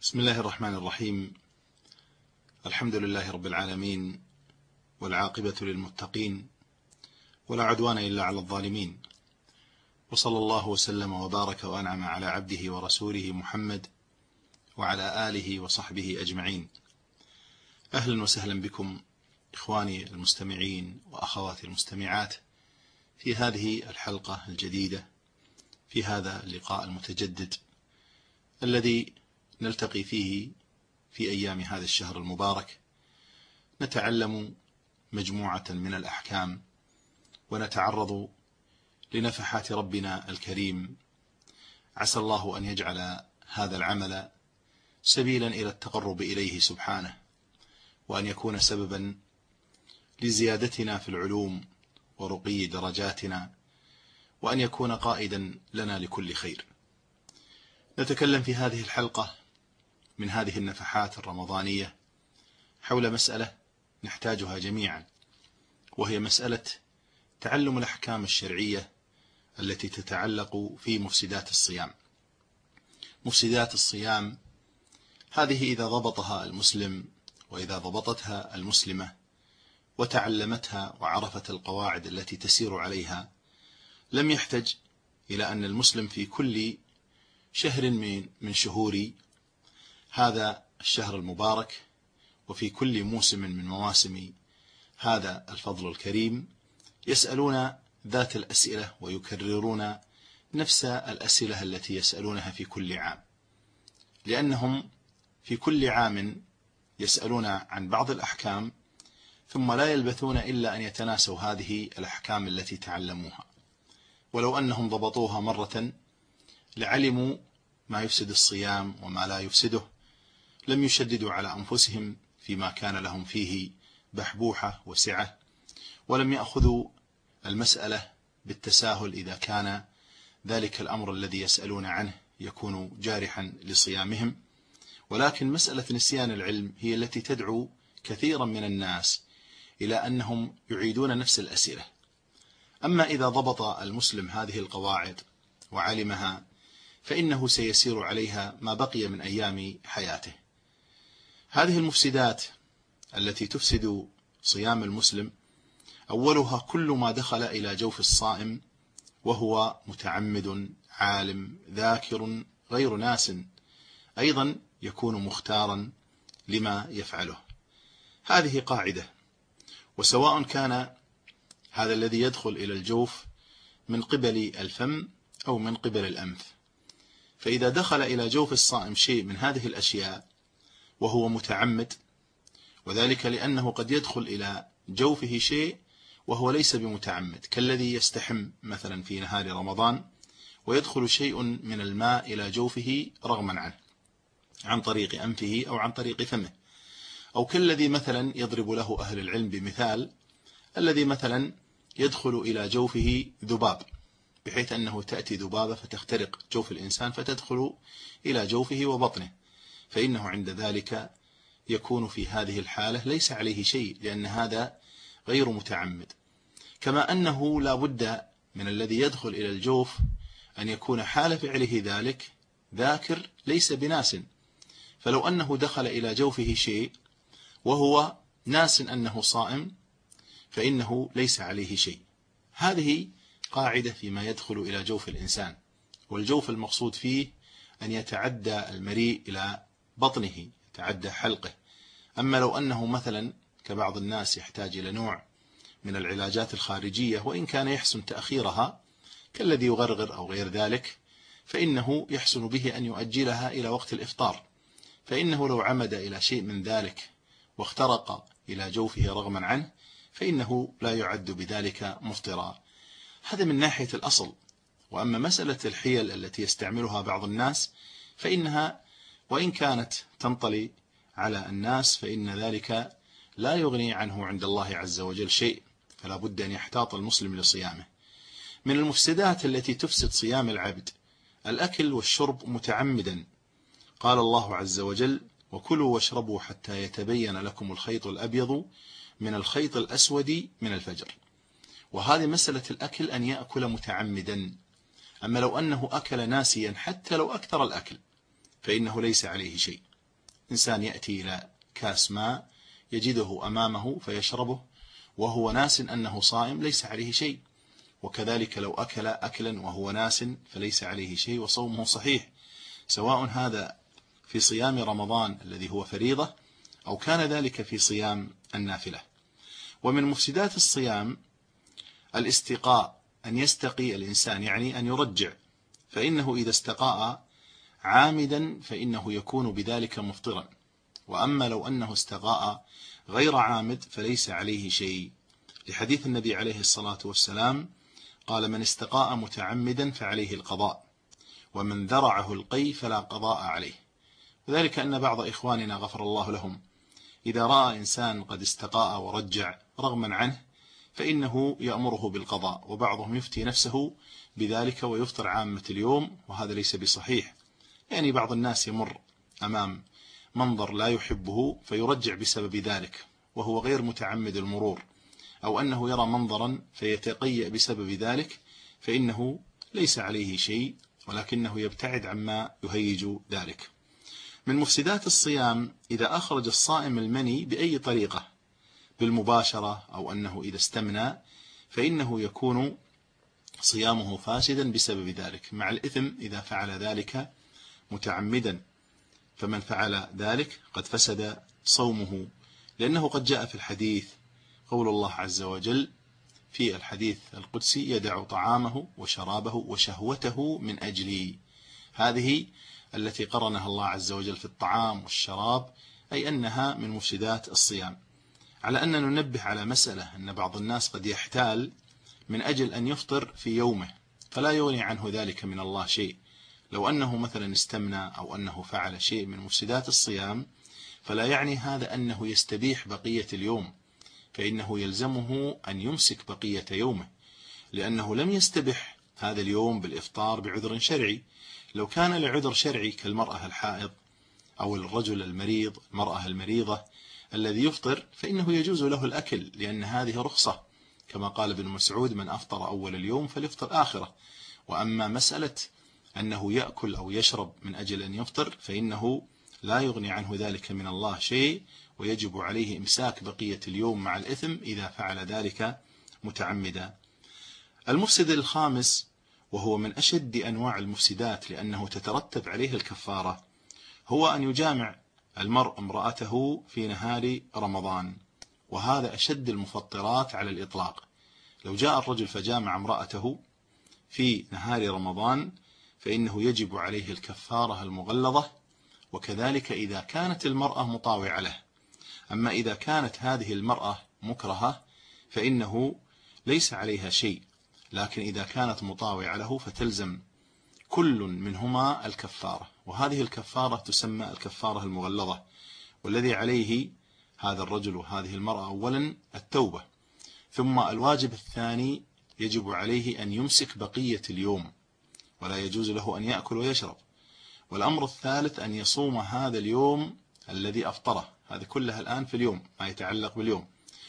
بسم الله الرحمن الرحيم. الحمد لله رب العالمين، والعاقبة للمتقين، ولا عدوان إلا على الظالمين، وصلى الله وسلم وبارك وأنعم على عبده ورسوله محمد وعلى آله وصحبه أجمعين. أهلا وسهلا بكم إخواني المستمعين وأخواتي المستمعات في هذه الحلقة الجديدة، في هذا اللقاء المتجدد الذي نلتقي فيه في أيام هذا الشهر المبارك، نتعلم مجموعة من الأحكام ونتعرض لنفحات ربنا الكريم. عسى الله أن يجعل هذا العمل سبيلا إلى التقرب إليه سبحانه، وأن يكون سببا لزيادتنا في العلوم ورقي درجاتنا، وأن يكون قائدا لنا لكل خير. نتكلم في هذه الحلقة من هذه النفحات الرمضانية حول مسألة نحتاجها جميعا، وهي مسألة تعلم الأحكام الشرعية التي تتعلق في مفسدات الصيام. مفسدات الصيام هذه إذا ضبطها المسلم، وإذا ضبطتها المسلمة وتعلمتها وعرفت القواعد التي تسير عليها، لم يحتج إلى أن المسلم في كل شهر من شهور هذا الشهر المبارك، وفي كل موسم من مواسم هذا الفضل الكريم، يسألون ذات الأسئلة ويكررون نفس الأسئلة التي يسألونها في كل عام، لأنهم في كل عام يسألون عن بعض الأحكام ثم لا يلبثون إلا أن يتناسوا هذه الأحكام التي تعلموها، ولو أنهم ضبطوها مرة لعلموا ما يفسد الصيام وما لا يفسده، لم يشددوا على أنفسهم فيما كان لهم فيه بحبوحة وسعة، ولم يأخذوا المسألة بالتساهل إذا كان ذلك الأمر الذي يسألون عنه يكون جارحا لصيامهم. ولكن مسألة نسيان العلم هي التي تدعو كثيرا من الناس إلى أنهم يعيدون نفس الأسئلة. أما إذا ضبط المسلم هذه القواعد وعلمها، فإنه سيسير عليها ما بقي من أيام حياته. هذه المفسدات التي تفسد صيام المسلم أولها كل ما دخل إلى جوف الصائم وهو متعمد عالم ذاكر غير ناس، أيضا يكون مختارا لما يفعله. هذه قاعدة، وسواء كان هذا الذي يدخل إلى الجوف من قبل الفم أو من قبل الأنف، فإذا دخل إلى جوف الصائم شيء من هذه الأشياء وهو متعمد، وذلك لأنه قد يدخل إلى جوفه شيء وهو ليس بمتعمد، كالذي يستحم مثلا في نهار رمضان ويدخل شيء من الماء إلى جوفه رغما عنه عن طريق أنفه أو عن طريق فمه، أو كالذي مثلا يضرب له أهل العلم بمثال الذي مثلا يدخل إلى جوفه ذباب، بحيث أنه تأتي ذبابة فتخترق جوف الإنسان فتدخل إلى جوفه وبطنه، فإنه عند ذلك يكون في هذه الحالة ليس عليه شيء، لأن هذا غير متعمد. كما أنه لا بد من الذي يدخل إلى الجوف أن يكون حال فعله ذلك ذاكر ليس بناس، فلو أنه دخل إلى جوفه شيء وهو ناس أنه صائم فإنه ليس عليه شيء. هذه قاعدة فيما يدخل إلى جوف الإنسان، والجوف المقصود فيه أن يتعدى المريء إلى بطنه، يتعدى حلقه. أما لو أنه مثلا كبعض الناس يحتاج إلى نوع من العلاجات الخارجية وإن كان يحسن تأخيرها، كالذي يغرغر أو غير ذلك، فإنه يحسن به أن يؤجلها إلى وقت الإفطار، فإنه لو عمد إلى شيء من ذلك واخترق إلى جوفه رغما عنه فإنه لا يعد بذلك مفطرا. هذا من ناحية الأصل. وأما مسألة الحيل التي يستعملها بعض الناس فإنها وإن كانت تنطلي على الناس فإن ذلك لا يغني عنه عند الله عز وجل شيء، فلا بد أن يحتاط المسلم لصيامه. من المفسدات التي تفسد صيام العبد الأكل والشرب متعمدا. قال الله عز وجل: وكلوا واشربوا حتى يتبين لكم الخيط الأبيض من الخيط الأسود من الفجر. وهذه مسألة الأكل أن يأكل متعمدا. أما لو أنه أكل ناسيا حتى لو أكثر الأكل فإنه ليس عليه شيء. إنسان يأتي إلى كاس ماء يجده أمامه فيشربه وهو ناس أنه صائم ليس عليه شيء، وكذلك لو أكل أكلا وهو ناس فليس عليه شيء وصومه صحيح، سواء هذا في صيام رمضان الذي هو فريضة أو كان ذلك في صيام النافلة. ومن مفسدات الصيام الاستقاء، أن يستقي الإنسان يعني أن يرجع، فإنه إذا استقاء عامدا فإنه يكون بذلك مفطرا، وأما لو أنه استقاء غير عامد فليس عليه شيء، لحديث النبي عليه الصلاة والسلام قال: من استقاء متعمدا فعليه القضاء، ومن ذرعه القي فلا قضاء عليه. وذلك أن بعض إخواننا غفر الله لهم إذا رأى إنسان قد استقاء ورجع رغما عنه فإنه يأمره بالقضاء، وبعضهم يفتي نفسه بذلك ويفطر عامة اليوم، وهذا ليس بصحيح. يعني بعض الناس يمر أمام منظر لا يحبه فيرجع بسبب ذلك وهو غير متعمد المرور، أو أنه يرى منظرا فيتقيأ بسبب ذلك، فإنه ليس عليه شيء ولكنه يبتعد عما يهيج ذلك. من مفسدات الصيام إذا أخرج الصائم المني بأي طريقة، بالمباشرة أو أنه إذا استمنى، فإنه يكون صيامه فاسدا بسبب ذلك، مع الإثم إذا فعل ذلك متعمدا، فمن فعل ذلك قد فسد صومه، لأنه قد جاء في الحديث قول الله عز وجل في الحديث القدسي: يدع طعامه وشرابه وشهوته من أجلي. هذه التي قرنها الله عز وجل في الطعام والشراب، أي أنها من مفسدات الصيام. على أن ننبه على مسألة، أن بعض الناس قد يحتال من أجل أن يفطر في يومه فلا يغني عنه ذلك من الله شيء. لو أنه مثلا استمنى أو أنه فعل شيء من مفسدات الصيام فلا يعني هذا أنه يستبيح بقية اليوم، فإنه يلزمه أن يمسك بقية يومه، لأنه لم يستبح هذا اليوم بالإفطار بعذر شرعي. لو كان لعذر شرعي كالمرأة الحائض أو الرجل المريض، المرأة المريضة الذي يفطر، فإنه يجوز له الأكل، لأن هذه رخصة، كما قال ابن مسعود: من أفطر أول اليوم فليفطر آخره. وأما مسألة أنه يأكل أو يشرب من أجل أن يفطر فإنه لا يغني عنه ذلك من الله شيء، ويجب عليه إمساك بقية اليوم مع الإثم إذا فعل ذلك متعمدا. المفسد الخامس، وهو من أشد أنواع المفسدات لأنه تترتب عليه الكفارة، هو أن يجامع المرء امرأته في نهار رمضان، وهذا أشد المفطرات على الإطلاق. لو جاء الرجل فجامع امرأته في نهار رمضان فإنه يجب عليه الكفارة المغلظة، وكذلك إذا كانت المرأة مطاوعة له. أما إذا كانت هذه المرأة مكرهة فإنه ليس عليها شيء، لكن إذا كانت مطاوعة له فتلزم كل منهما الكفارة، وهذه الكفارة تسمى الكفارة المغلظة. والذي عليه هذا الرجل وهذه المرأة أولا التوبة، ثم الواجب الثاني يجب عليه أن يمسك بقية اليوم، ولا يجوز له أن يأكل ويشرب. والأمر الثالث أن يصوم هذا اليوم الذي أفطره، هذا كلها الآن في اليوم ما يتعلق باليوم،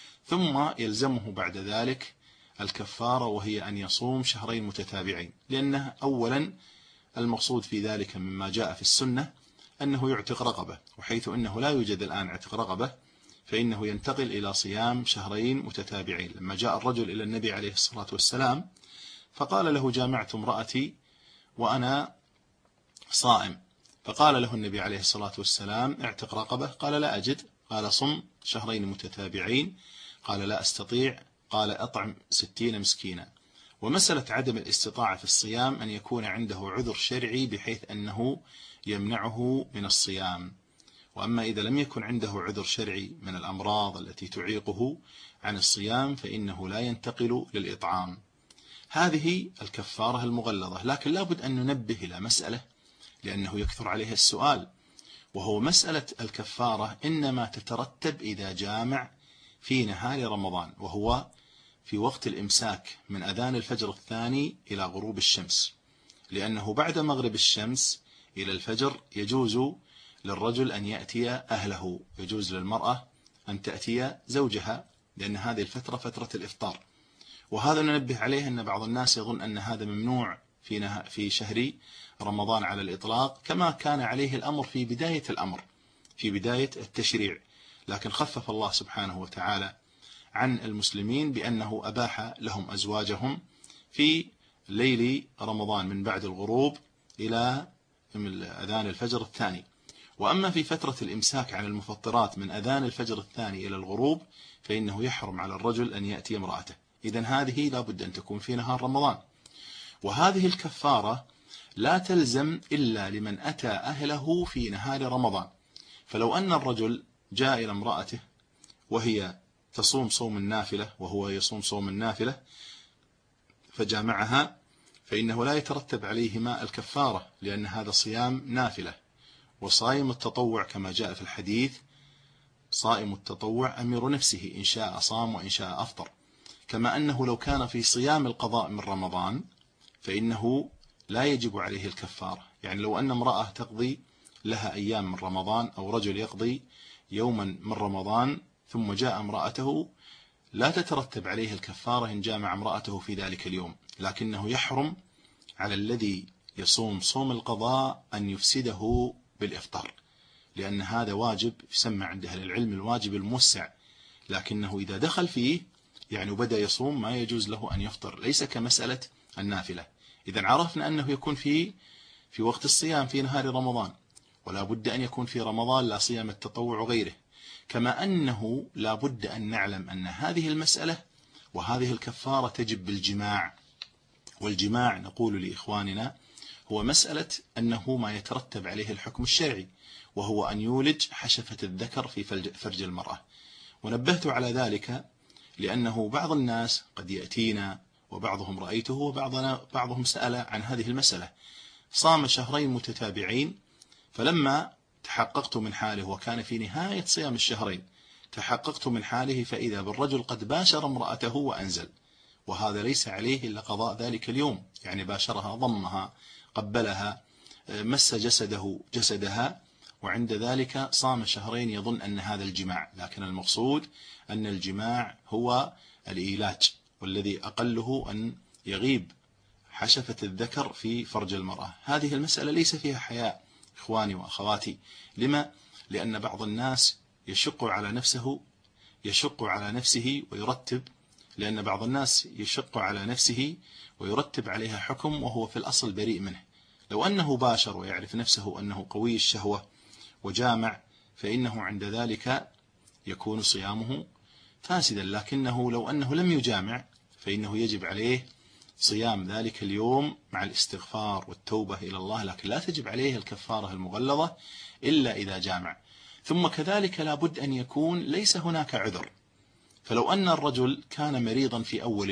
ثم يلزمه بعد ذلك الكفارة، وهي أن يصوم شهرين متتابعين، لأنه أولا المقصود في ذلك مما جاء في السنة أنه يعتق رقبة، وحيث أنه لا يوجد الآن عتق رقبة فإنه ينتقل إلى صيام شهرين متتابعين. لما جاء الرجل إلى النبي عليه الصلاة والسلام فقال له: جامعت امرأتي وأنا صائم، فقال له النبي عليه الصلاة والسلام: اعتق رقبة. قال: لا أجد. قال: صم شهرين متتابعين. قال: لا أستطيع. قال: أطعم 60 مسكينا. ومسألة عدم الاستطاعة في الصيام أن يكون عنده عذر شرعي بحيث أنه يمنعه من الصيام. وأما إذا لم يكن عنده عذر شرعي من الأمراض التي تعيقه عن الصيام فإنه لا ينتقل للإطعام. هذه الكفارة المغلظة. لكن لابد أن ننبه إلى مسألة لأنه يكثر عليها السؤال، وهو مسألة الكفارة إنما تترتب إذا جامع في نهار رمضان، وهو في وقت الإمساك من أذان الفجر الثاني إلى غروب الشمس، لأنه بعد مغرب الشمس إلى الفجر يجوز للرجل أن يأتي أهله، يجوز للمرأة أن تأتي زوجها، لأن هذه الفترة فترة الإفطار. وهذا ننبه عليه، أن بعض الناس يظن أن هذا ممنوع في شهر رمضان على الإطلاق، كما كان عليه الأمر في بداية الأمر، في بداية التشريع، لكن خفف الله سبحانه وتعالى عن المسلمين بأنه أباح لهم أزواجهم في ليل رمضان من بعد الغروب إلى أذان الفجر الثاني. وأما في فترة الإمساك عن المفطرات من أذان الفجر الثاني إلى الغروب فإنه يحرم على الرجل أن يأتي امرأته. إذن هذه لا بد أن تكون في نهار رمضان. وهذه الكفارة لا تلزم إلا لمن أتى أهله في نهار رمضان. فلو أن الرجل جاء إلى امرأته وهي تصوم صوم النافلة وهو يصوم صوم النافلة فجامعها فإنه لا يترتب عليهما الكفارة، لأن هذا صيام نافلة. وصائم التطوع كما جاء في الحديث صائم التطوع أمير نفسه، إن شاء صام وإن شاء أفطر. كما أنه لو كان في صيام القضاء من رمضان فإنه لا يجب عليه الكفارة. يعني لو أن امرأة تقضي لها أيام من رمضان أو رجل يقضي يوما من رمضان ثم جاء امرأته لا تترتب عليه الكفارة إن جامع امرأته في ذلك اليوم، لكنه يحرم على الذي يصوم صوم القضاء أن يفسده بالإفطار، لأن هذا واجب يسمى عند أهل العلم الواجب الموسع، لكنه إذا دخل فيه يعني بدأ يصوم ما يجوز له أن يفطر، ليس كمسألة النافلة. إذا عرفنا أنه يكون في وقت الصيام في نهار رمضان، ولا بد أن يكون في رمضان لا صيام التطوع وغيره. كما أنه لا بد أن نعلم أن هذه المسألة وهذه الكفارة تجب بالجماع. والجماع نقول لإخواننا هو مسألة أنه ما يترتب عليه الحكم الشرعي، وهو أن يولج حشفة الذكر في فرج المرأة. ونبهت على ذلك لأنه بعض الناس قد يأتينا وبعضهم رأيته وبعضهم سأل عن هذه المسألة، صام شهرين متتابعين فلما تحققت من حاله وكان في نهاية صيام الشهرين تحققت من حاله فإذا بالرجل قد باشر امرأته وأنزل، وهذا ليس عليه إلا قضاء ذلك اليوم، يعني باشرها ضمها قبلها مس جسدها، وعند ذلك صام شهرين يظن أن هذا الجماع. لكن المقصود أن الجماع هو الإيلاج، والذي أقله أن يغيب حشفة الذكر في فرج المرأة. هذه المسألة ليس فيها حياء إخواني وأخواتي. لما؟ لأن بعض الناس يشق على نفسه ويرتب، لأن بعض الناس يشق على نفسه ويرتب عليها حكم وهو في الأصل بريء منه. لو أنه باشر ويعرف نفسه أنه قوي الشهوة وجامع فإنه عند ذلك يكون صيامه فاسدا، لكنه لو أنه لم يجامع فإنه يجب عليه صيام ذلك اليوم مع الاستغفار والتوبة إلى الله، لكن لا تجب عليه الكفارة المغلظة إلا إذا جامع. ثم كذلك لا بد أن يكون ليس هناك عذر. فلو أن الرجل كان مريضا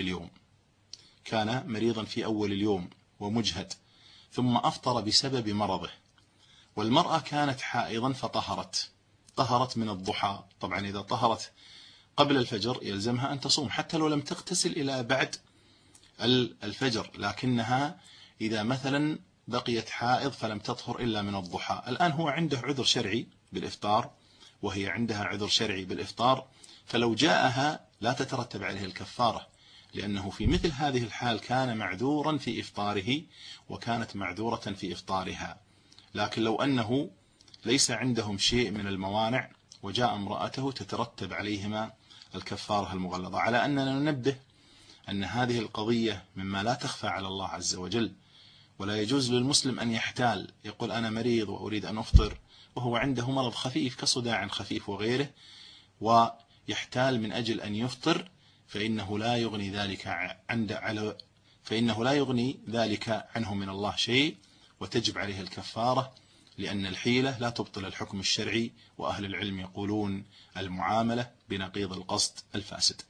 في أول اليوم ومجهد ثم أفطر بسبب مرضه، والمرأة كانت حائضا طهرت من الضحى، طبعا إذا طهرت قبل الفجر يلزمها أن تصوم حتى لو لم تغتسل إلى بعد الفجر، لكنها إذا مثلا بقيت حائض فلم تطهر إلا من الضحى، الآن هو عنده عذر شرعي بالإفطار وهي عندها عذر شرعي بالإفطار، فلو جاءها لا تترتب عليه الكفارة، لأنه في مثل هذه الحال كان معذورا في إفطاره وكانت معذورة في إفطارها. لكن لو أنه ليس عندهم شيء من الموانع وجاء امرأته تترتب عليهما الكفارة المغلظة. على أننا ننبه أن هذه القضية مما لا تخفى على الله عز وجل، ولا يجوز للمسلم أن يحتال يقول أنا مريض وأريد أن أفطر وهو عنده مرض خفيف كصداع خفيف وغيره ويحتال من أجل أن يفطر، فإنه لا يغني ذلك عنه من الله شيء، وتجب عليه الكفارة، لأن الحيلة لا تبطل الحكم الشرعي، وأهل العلم يقولون المعاملة بنقيض القصد الفاسد.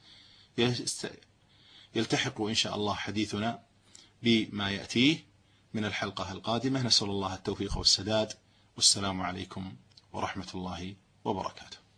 يلتحق إن شاء الله حديثنا بما يأتيه من الحلقة القادمة. نسأل الله التوفيق والسداد، والسلام عليكم ورحمة الله وبركاته.